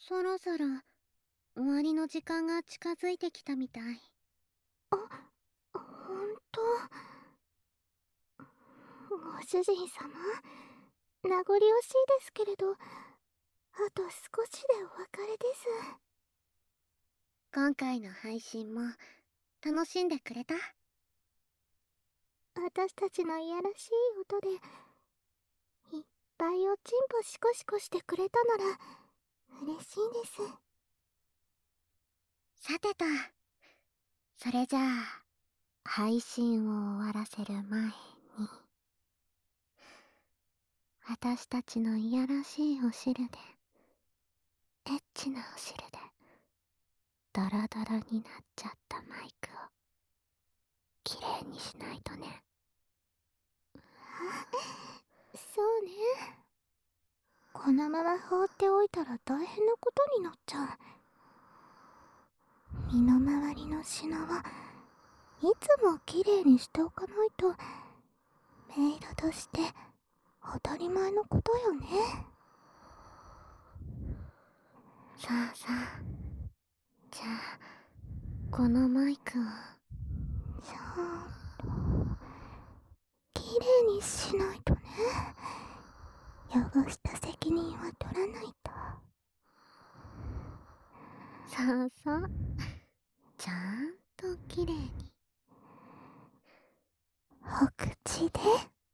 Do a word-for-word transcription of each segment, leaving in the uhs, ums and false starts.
そろそろ終わりの時間が近づいてきたみたい。 あ、ほんと。ご主人様、名残惜しいですけれど、あと少しでお別れです。 今回の配信も楽しんでくれた？ 私たちのいやらしい音でいっぱいおちんぽシコシコしてくれたなら嬉しいです。 さてと、それじゃあ配信を終わらせる前に、私たちのいやらしいお汁で、エッチなお汁でドロドロになっちゃったマイクをきれいにしないとね。 そうね。このまま放っておいたら大変なことになっちゃう。身の回りの品はいつもきれいにしておかないとメイドとして当たり前のことよね。 さあさあ、じゃあこのマイクをちゃんときれいにしないとね。汚した責任は取らないと。 さあさあ、ちゃんときれいに。 お口で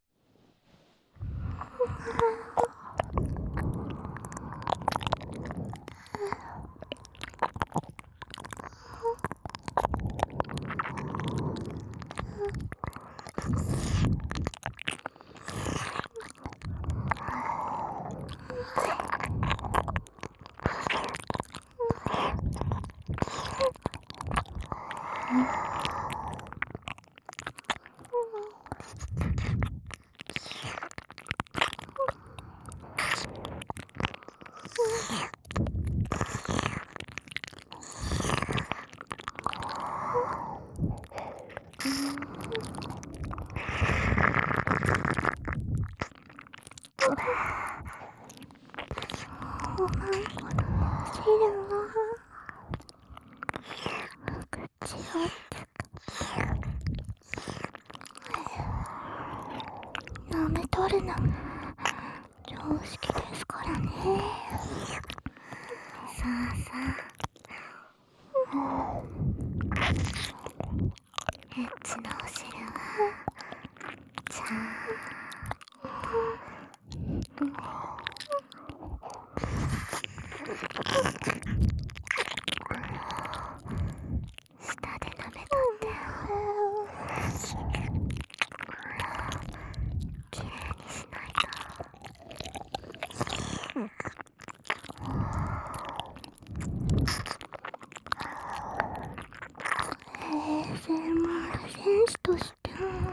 おまんこの汁は口を舐めとるのが常識ですからね。 さあさあ、エッチなお汁はちゃん舌で舐めたってきれいにしないと。 エーエスエムアール 選手として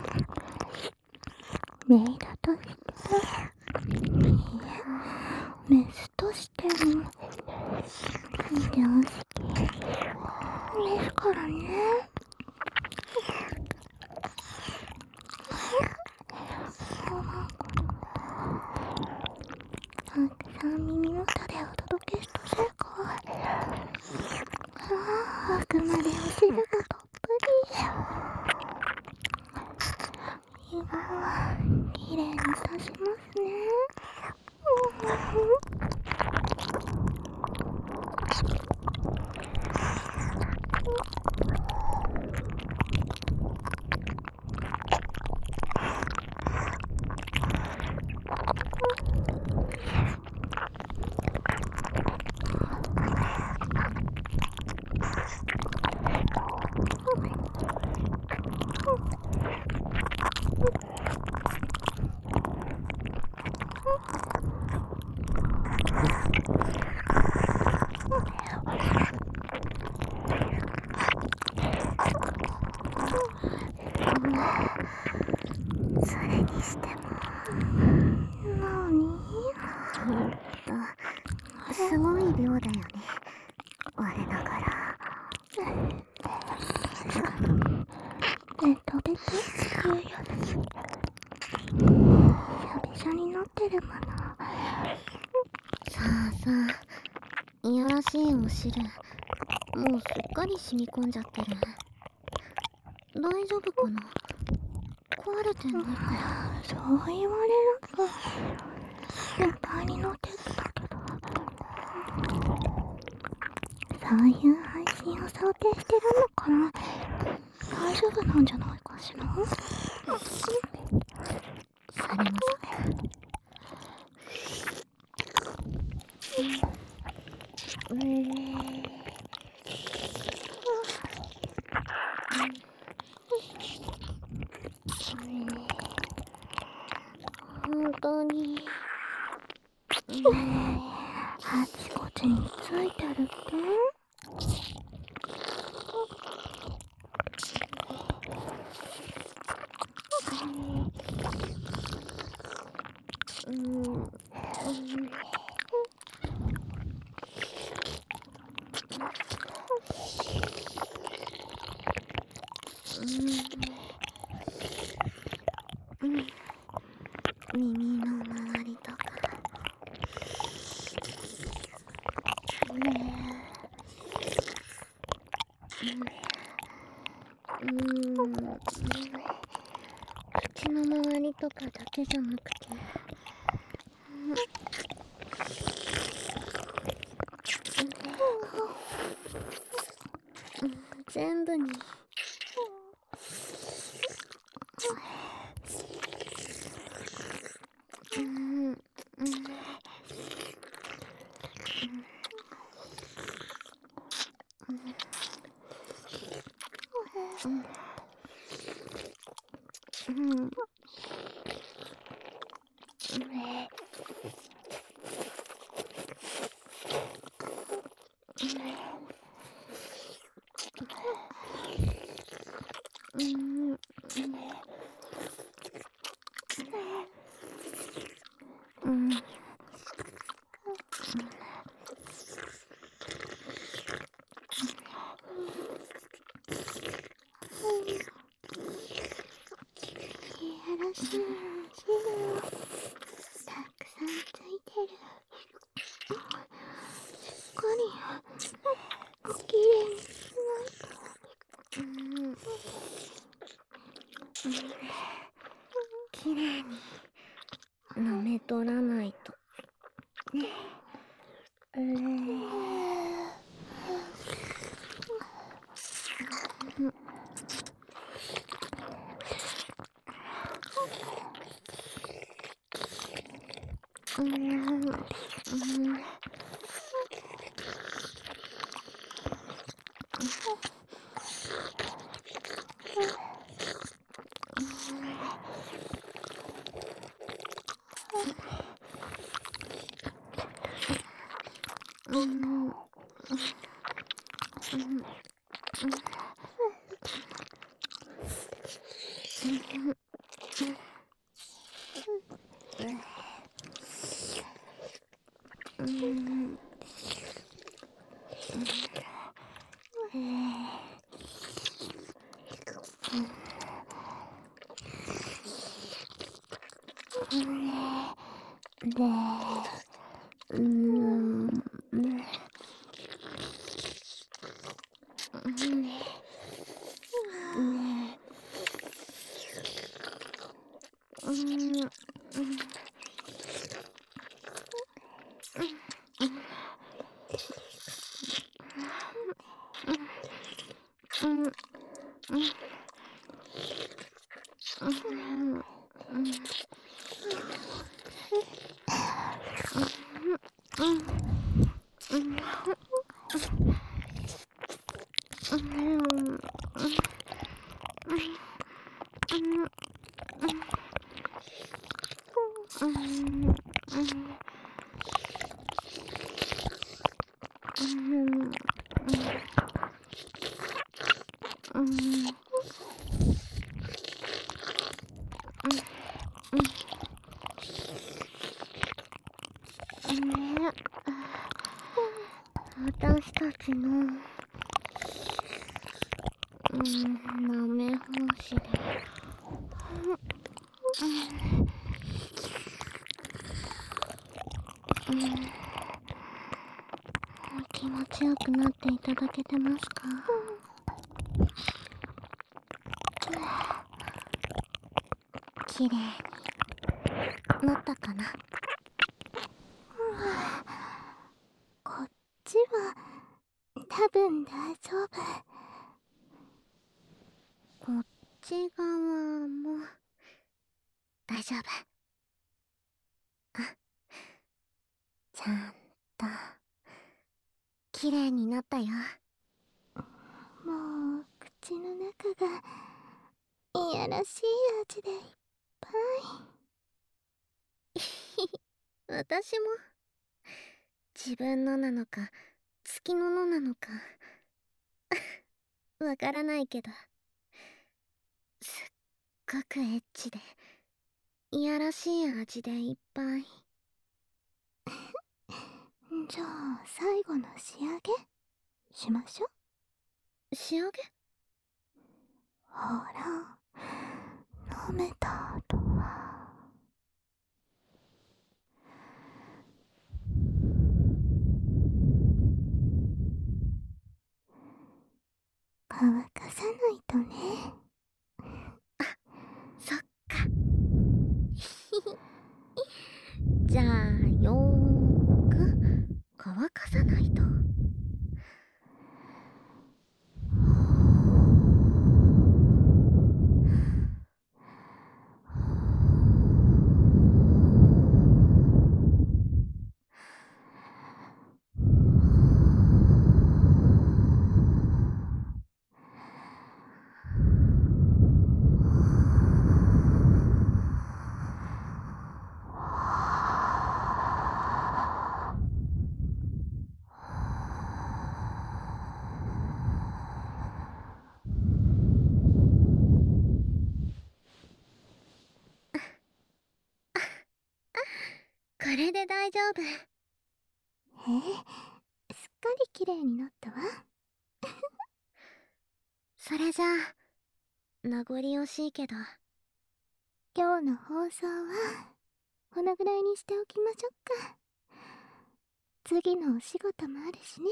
メイドとしていえメスとしても常識ですからね。たくさん耳元でお届けしたせいか、ああ、あくまでお汁がたっぷり。今はきれいに出しますね。 それにしてもなに？ ほんとすごい量だよね、我ながら。 ベトベトっていうやつ。びしゃびしゃになってるもの。 さあさあ、 いやらしいお汁、もうすっかり染み込んじゃってる。大丈夫かな？壊れてないかな？ そう言われると心配になってきたけど、そういう配信を想定してるのかな。大丈夫なんじゃないかしら。 されません。うん。本当に、うん、 あちこちについてるって？ うん、うん、うん、耳の周りとか、うん、うん、口の周りとかだけじゃなくて、うん、全部に。うん、うん、うん、うん、うん、うん、 いやらしいお汁たくさんついてる。しっかりきれいにしないと。 うん、きれいに舐め取らないとね。うれうん、うん、うん、うん、うん、で、うん、うん、うん、私たちの、うん、舐め星で、うん、 気持ちよくなっていただけてますか？きれいになったかな？ こっちは多分大丈夫。 こっち側も大丈夫。あ、ちゃんときれいになったよ。 もう口の中がいやらしい味でいっぱい。 私も自分のなのか月ののなのかわからないけど、すっごくエッチでいやらしい味でいっぱい。 じゃあ最後の仕上げしましょう。 仕上げ？ ほら、飲めた後は乾かさないとね。 あ、そっか。じゃあよーく乾かさないと。これで大丈夫。 へえ、すっかりきれいになったわ。 それじゃあ名残惜しいけど、 今日の放送はこのぐらいにしておきましょうか。次のお仕事もあるしね。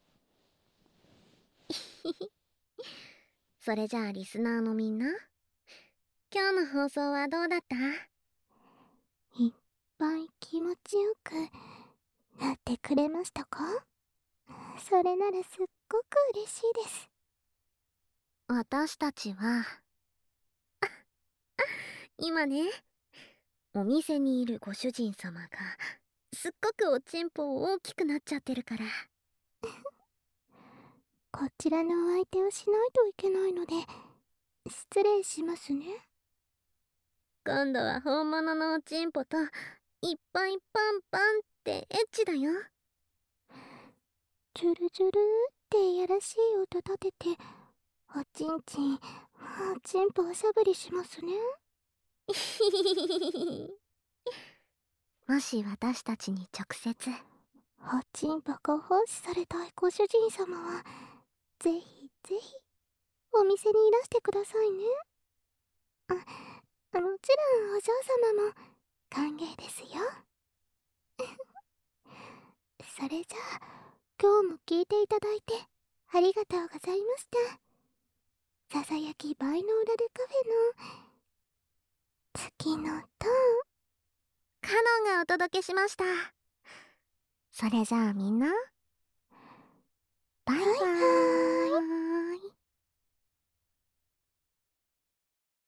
それじゃあリスナーのみんな、今日の放送はどうだった？ いっぱい気持ちよくなってくれましたか？それならすっごく嬉しいです。 私たちは今ね、お店にいるご主人様がすっごくおちんぽ大きくなっちゃってるから。 こちらのお相手をしないといけないので失礼しますね。 今度は本物のおちんぽといっぱいパンパンってエッチだよ。 ジュルジュルっていやらしい音立てておちんちんおちんぽおしゃぶりしますね。 もし私たちに直接おちんぽご奉仕されたいご主人様はぜひぜひお店にいらしてくださいね。あ、もちろんお嬢様も歓迎ですよ。それじゃあ今日も聞いていただいてありがとうございました。ささやきバイノーラルカフェの月のトーン、 カノンがお届けしました。それじゃあみんな、